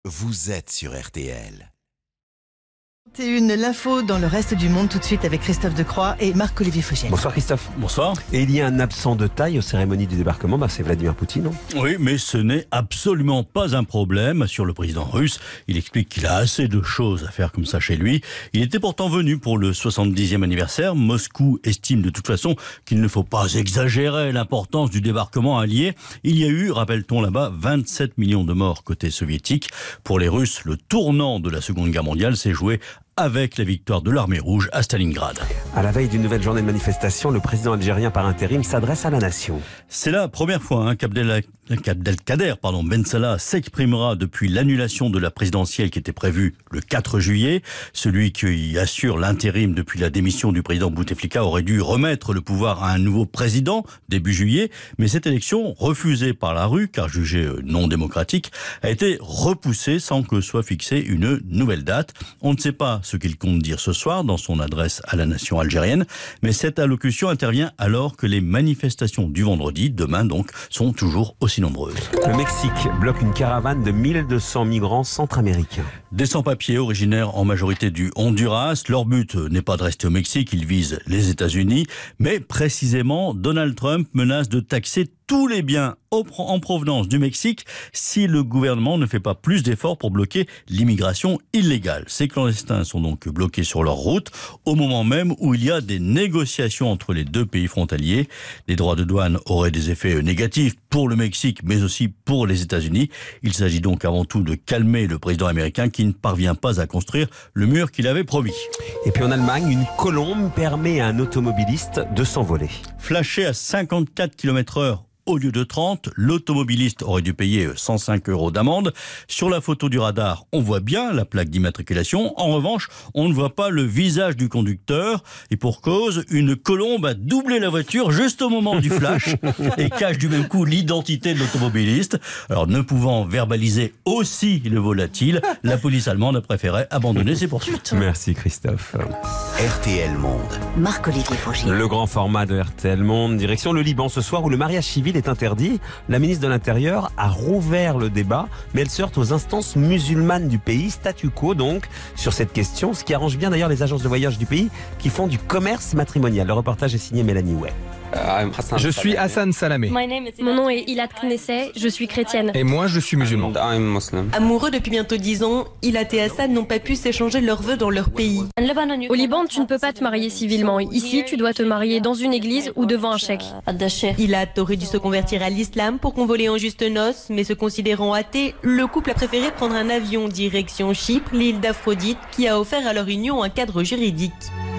vous êtes sur RTL. C'est l'info dans le reste du monde tout de suite avec Christophe Decroix et Marc-Olivier Fauchel. Bonsoir Christophe. Bonsoir. Et il y a un absent de taille aux cérémonies du débarquement, c'est Vladimir Poutine, non ? Oui, mais ce n'est absolument pas un problème, assure le président russe. Il explique qu'il a assez de choses à faire comme ça chez lui. Il était pourtant venu pour le 70e anniversaire. Moscou estime de toute façon qu'il ne faut pas exagérer l'importance du débarquement allié. Il y a eu, rappelle-t-on là-bas, 27 millions de morts côté soviétique. Pour les Russes, le tournant de la Seconde Guerre mondiale s'est joué avec la victoire de l'armée rouge à Stalingrad. À la veille d'une nouvelle journée de manifestation, le président algérien par intérim s'adresse à la nation. C'est la première fois qu'Abdelkader Ben Salah s'exprimera depuis l'annulation de la présidentielle qui était prévue le 4 juillet. Celui qui assure l'intérim depuis la démission du président Bouteflika aurait dû remettre le pouvoir à un nouveau président début juillet. Mais cette élection, refusée par la rue, car jugée non démocratique, a été repoussée sans que soit fixée une nouvelle date. On ne sait pas ce qu'il compte dire ce soir dans son adresse à la nation algérienne, mais cette allocution intervient alors que les manifestations du vendredi, demain donc, sont toujours aussi nombreuses. Le Mexique bloque une caravane de 1200 migrants centra-américains. Des sans-papiers originaires en majorité du Honduras. Leur but n'est pas de rester au Mexique, ils visent les États-Unis, mais précisément Donald Trump menace de taxer tous les biens en provenance du Mexique si le gouvernement ne fait pas plus d'efforts pour bloquer l'immigration illégale. Ces clandestins sont donc bloqués sur leur route au moment même où il y a des négociations entre les deux pays frontaliers. Les droits de douane auraient des effets négatifs pour le Mexique mais aussi pour les États-Unis. Il s'agit donc avant tout de calmer le président américain qui ne parvient pas à construire le mur qu'il avait promis. Et puis en Allemagne, une colombe permet à un automobiliste de s'envoler. Flashé à 54 km/h au lieu de 30, l'automobiliste aurait dû payer 105 € d'amende. Sur la photo du radar, on voit bien la plaque d'immatriculation. En revanche, on ne voit pas le visage du conducteur. Et pour cause, une colombe a doublé la voiture juste au moment du flash et cache du même coup l'identité de l'automobiliste. Alors, ne pouvant verbaliser aussi le volatile, la police allemande a préféré abandonner ses poursuites. Merci Christophe. RTL Monde. Marc-Olivier Fauchel. Le grand format de RTL Monde, direction le Liban ce soir où le mariage civil est interdit. La ministre de l'Intérieur a rouvert le débat, mais elle se heurte aux instances musulmanes du pays, statu quo donc, sur cette question, ce qui arrange bien d'ailleurs les agences de voyage du pays qui font du commerce matrimonial. Le reportage est signé Mélanie Way. Je suis Hassan Salamé. Mon nom est Ilat Knesseh, je suis chrétienne. Et moi, je suis musulman. Amoureux depuis bientôt 10 ans, Ilat et Hassan n'ont pas pu s'échanger leurs vœux dans leur pays. Au Liban, tu ne peux pas te marier civilement. Ici, tu dois te marier dans une église ou devant un cheikh. Ilat aurait dû se convertir à l'islam pour convoler en juste noces, mais se considérant athée, le couple a préféré prendre un avion direction Chypre, l'île d'Aphrodite, qui a offert à leur union un cadre juridique.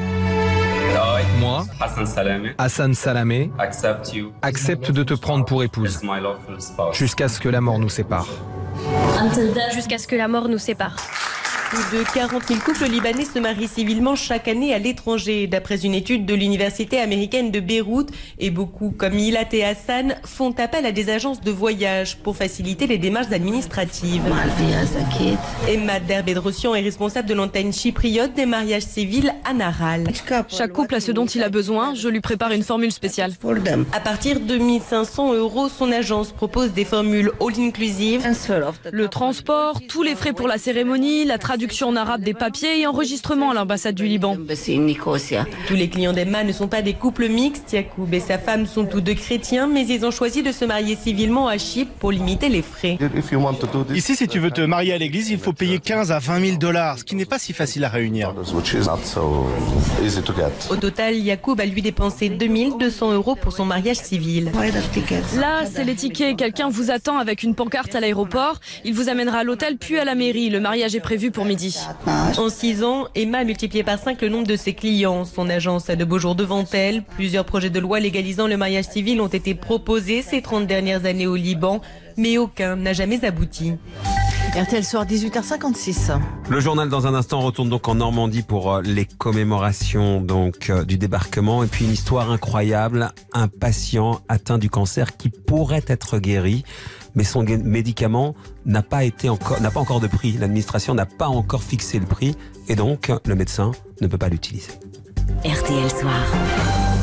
Moi, Hassan Salamé, accepte de te prendre pour épouse jusqu'à ce que la mort nous sépare. Jusqu'à ce que la mort nous sépare. Plus de 40 000 couples libanais se marient civilement chaque année à l'étranger, d'après une étude de l'université américaine de Beyrouth. Et beaucoup, comme Ilat et Hassan, font appel à des agences de voyage pour faciliter les démarches administratives. Emma Derbedrossian est responsable de l'antenne chypriote des mariages civils à Naral. Chaque couple a ce dont il a besoin, je lui prépare une formule spéciale. À partir de 1 500 €, son agence propose des formules all-inclusive. Le transport, tous les frais pour la cérémonie, la traduction en arabe des papiers et enregistrement à l'ambassade du Liban. Tous les clients d'Emma ne sont pas des couples mixtes. Yacoub et sa femme sont tous deux chrétiens, mais ils ont choisi de se marier civilement à Chypre pour limiter les frais. Ici, si tu veux te marier à l'église, il faut payer 15 à 20 000 $, ce qui n'est pas si facile à réunir. Au total, Yacoub a lui dépensé 2 200 € pour son mariage civil. Là, c'est les tickets. Quelqu'un vous attend avec une pancarte à l'aéroport. Il vous amènera à l'hôtel puis à la mairie. Le mariage est prévu pour midi. En 6 ans, Emma a multiplié par 5 le nombre de ses clients. Son agence a de beaux jours devant elle. Plusieurs projets de loi légalisant le mariage civil ont été proposés ces 30 dernières années au Liban, mais aucun n'a jamais abouti. RTL Soir, 18h56. Le journal dans un instant retourne donc en Normandie pour les commémorations du débarquement. Et puis une histoire incroyable, un patient atteint du cancer qui pourrait être guéri, mais son médicament n'a pas encore de prix. L'administration n'a pas encore fixé le prix et donc le médecin ne peut pas l'utiliser. RTL Soir.